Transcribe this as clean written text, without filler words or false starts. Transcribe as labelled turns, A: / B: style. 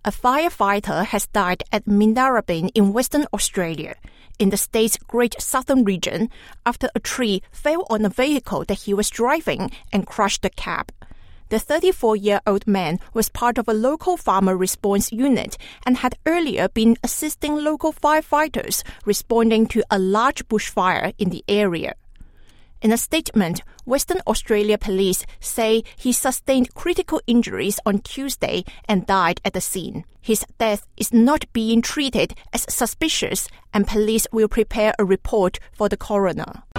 A: A firefighter has died at Mindarabin in Western Australia, in the state's Great Southern region, after a tree fell on a vehicle that he was driving and crushed the cab. The 34-year-old man was part of a local farmer response unit and had earlier been assisting local firefighters responding to a large bushfire in the area. In a statement, Western Australia Police say he sustained critical injuries on Tuesday and died at the scene. His death is not being treated as suspicious, and police will prepare a report for the coroner.